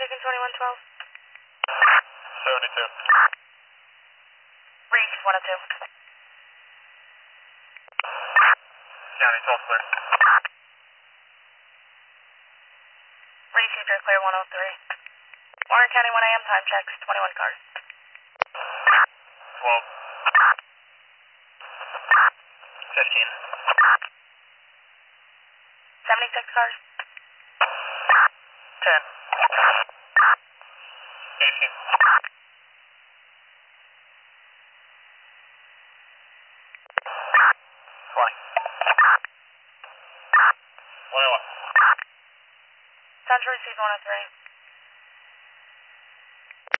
Chicken 2112. 72. Reach 102. County 12 clear. Reach Easter clear 103. Warren County 1 AM time checks 21 cars. 12. 15. 76 cars. 10. 18. 20. 21. Central receive 103.